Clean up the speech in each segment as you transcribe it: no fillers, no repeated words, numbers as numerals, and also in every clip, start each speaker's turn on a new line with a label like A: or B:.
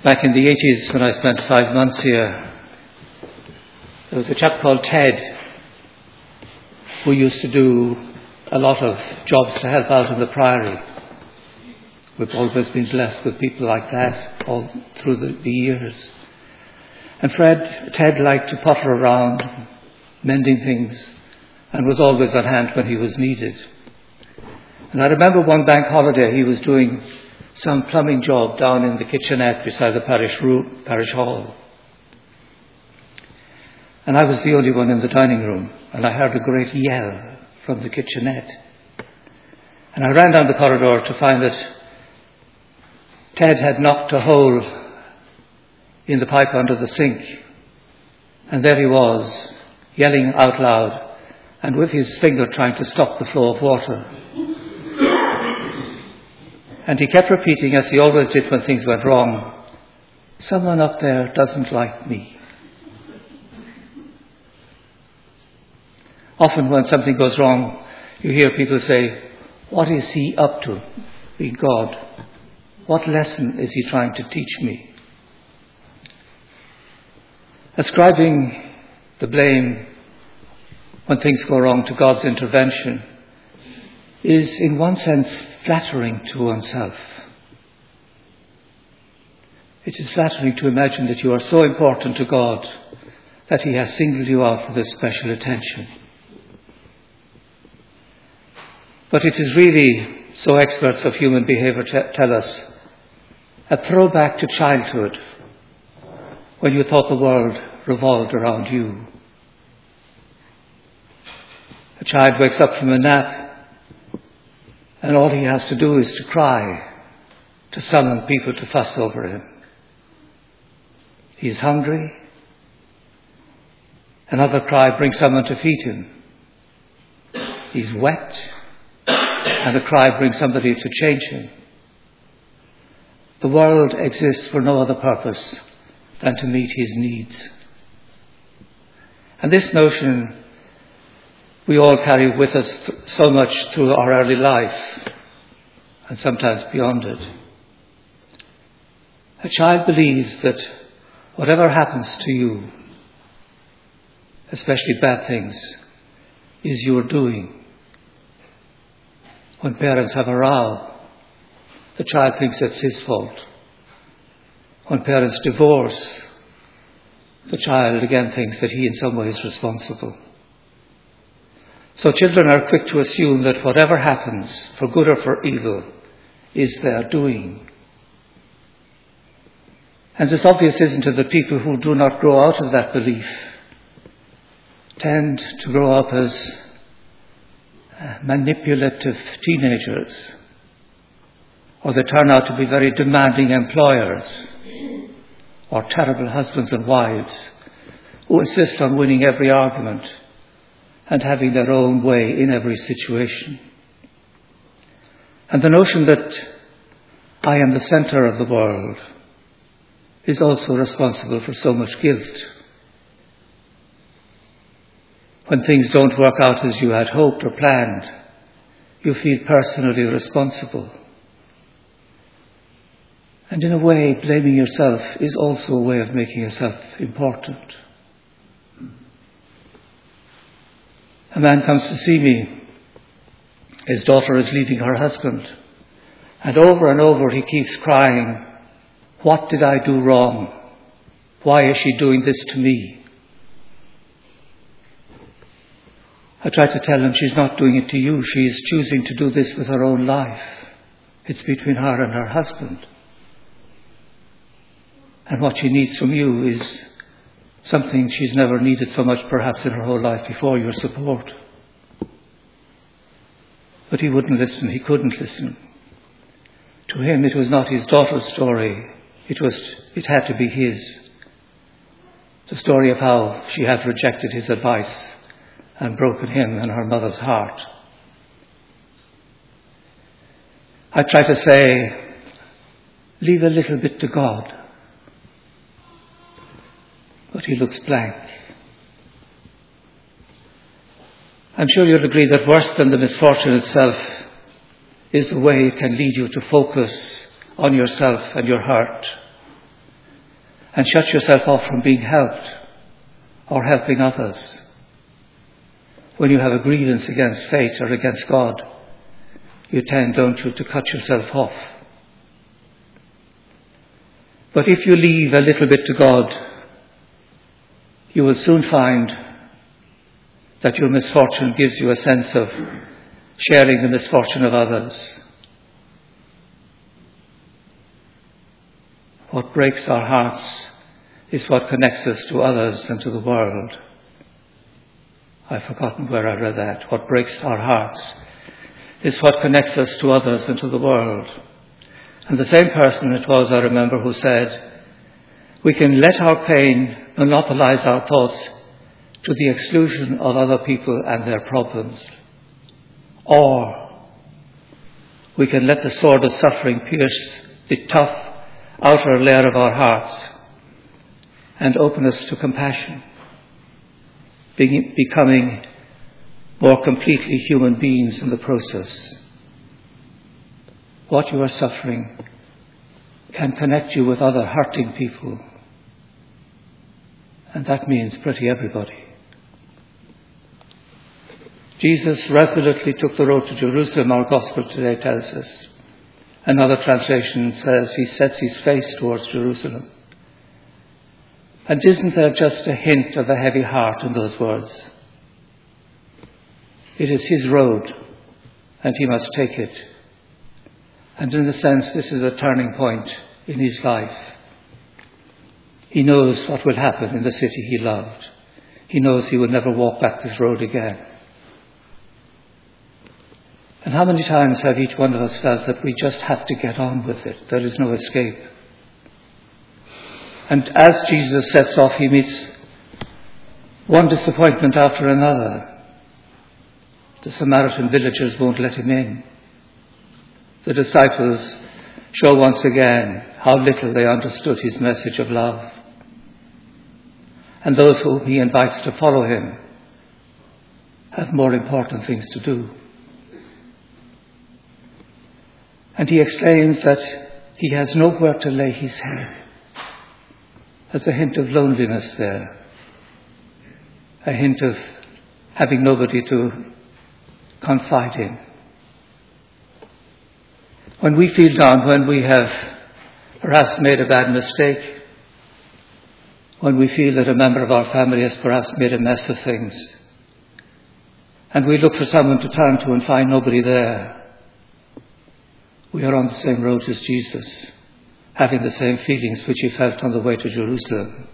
A: Back in the 80s, when I spent 5 months here, there was a chap called Ted who used to do a lot of jobs to help out in the Priory. We've always been blessed with people like that all through the years. And Ted liked to potter around, mending things, and was always on hand when he was needed. And I remember one bank holiday he was doing some plumbing job down in the kitchenette beside the parish hall. And I was the only one in the dining room, and I heard a great yell from the kitchenette. And I ran down the corridor to find that Ted had knocked a hole in the pipe under the sink. And there he was, yelling out loud, and with his finger trying to stop the flow of water. And he kept repeating, as he always did when things went wrong, "Someone up there doesn't like me." Often when something goes wrong, you hear people say, "What is he up to?" Being God. What lesson is he trying to teach me? Ascribing the blame when things go wrong to God's intervention is, in one sense, flattering to oneself. It is flattering to imagine that you are so important to God that he has singled you out for this special attention. But it is really, so experts of human behavior tell us, a throwback to childhood, when you thought the world revolved around you. A child wakes up from a nap, and all he has to do is to cry, to summon people to fuss over him. He's hungry. Another cry brings someone to feed him. He's wet. And a cry brings somebody to change him. The world exists for no other purpose than to meet his needs. And this notion we all carry with us so much through our early life, and sometimes beyond it. A child believes that whatever happens to you, especially bad things, is your doing. When parents have a row, the child thinks it's his fault. When parents divorce, the child again thinks that he in some way is responsible. So children are quick to assume that whatever happens, for good or for evil, is their doing. And it's obvious, isn't it, that people who do not grow out of that belief tend to grow up as manipulative teenagers, or they turn out to be very demanding employers, or terrible husbands and wives who insist on winning every argument and having their own way in every situation. And the notion that I am the center of the world is also responsible for so much guilt. When things don't work out as you had hoped or planned, you feel personally responsible. And in a way, blaming yourself is also a way of making yourself important. A man comes to see me. His daughter is leaving her husband. And over he keeps crying, "What did I do wrong? Why is she doing this to me?" I try to tell him she's not doing it to you. She is choosing to do this with her own life. It's between her and her husband. And what she needs from you is something she's never needed so much perhaps in her whole life before, your support. But he wouldn't listen. He couldn't listen. To him it was not his daughter's story. It had to be his. The story of how she had rejected his advice and broken him and her mother's heart. I try to say, leave a little bit to God. But he looks blank. I'm sure you'll agree that worse than the misfortune itself is the way it can lead you to focus on yourself and your hurt and shut yourself off from being helped or helping others. When you have a grievance against fate or against God, you tend, don't you, to cut yourself off. But if you leave a little bit to God, you will soon find that your misfortune gives you a sense of sharing the misfortune of others. What breaks our hearts is what connects us to others and to the world. I've forgotten where I read that. What breaks our hearts is what connects us to others and to the world. And the same person it was, I remember, who said, we can let our pain monopolize our thoughts to the exclusion of other people and their problems. Or we can let the sword of suffering pierce the tough outer layer of our hearts and open us to compassion, becoming more completely human beings in the process. What you are suffering can connect you with other hurting people, and that means pretty everybody. Jesus resolutely took the road to Jerusalem, our gospel today tells us. Another translation says he sets his face towards Jerusalem. And isn't there just a hint of a heavy heart in those words? It is his road, and he must take it. And in a sense, this is a turning point in his life. He knows what will happen in the city he loved. He knows he will never walk back this road again. And how many times have each one of us felt that we just have to get on with it? There is no escape. And as Jesus sets off, he meets one disappointment after another. The Samaritan villagers won't let him in. The disciples show once again how little they understood his message of love. And those whom he invites to follow him have more important things to do. And he exclaims that he has nowhere to lay his head. There's a hint of loneliness there. A hint of having nobody to confide in. When we feel down, when we have perhaps made a bad mistake, when we feel that a member of our family has perhaps made a mess of things, and we look for someone to turn to and find nobody there, we are on the same road as Jesus, having the same feelings which he felt on the way to Jerusalem.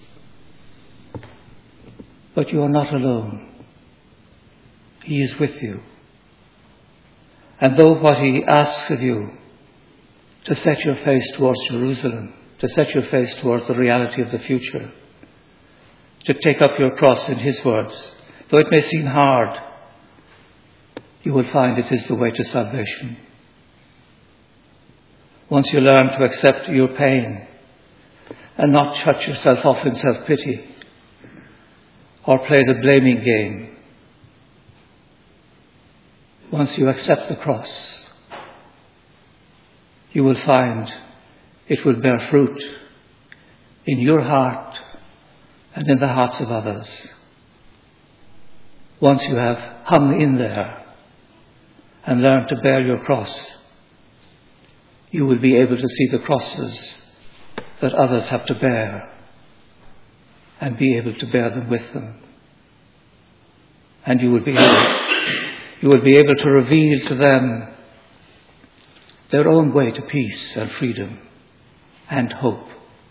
A: But you are not alone. He is with you. And though what he asks of you, to set your face towards Jerusalem, to set your face towards the reality of the future, to take up your cross in his words, though it may seem hard, you will find it is the way to salvation. Once you learn to accept your pain and not shut yourself off in self-pity or play the blaming game, once you accept the cross, you will find it will bear fruit in your heart and in the hearts of others. Once you have hung in there and learned to bear your cross, you will be able to see the crosses that others have to bear and be able to bear them with them. And you will be able to reveal to them their own way to peace and freedom and hope.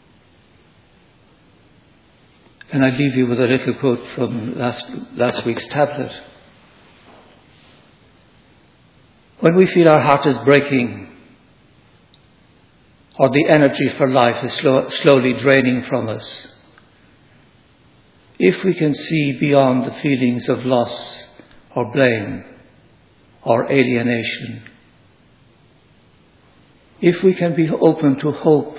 A: Can I leave you with a little quote from last week's tablet? When we feel our heart is breaking, or the energy for life is slowly draining from us, if we can see beyond the feelings of loss or blame or alienation, if we can be open to hope,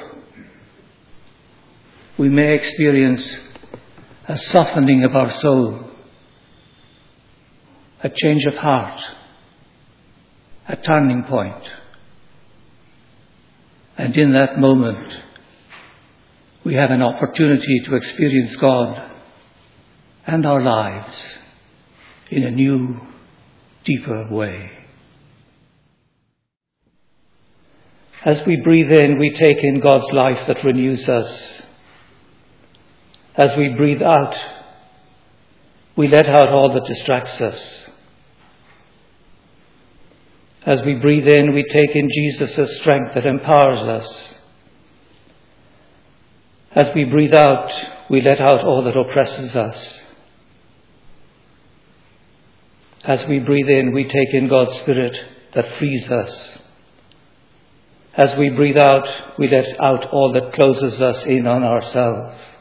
A: we may experience a softening of our soul, a change of heart, a turning point. And in that moment, we have an opportunity to experience God and our lives in a new, deeper way. As we breathe in, we take in God's life that renews us. As we breathe out, we let out all that distracts us. As we breathe in, we take in Jesus' strength that empowers us. As we breathe out, we let out all that oppresses us. As we breathe in, we take in God's Spirit that frees us. As we breathe out, we let out all that closes us in on ourselves.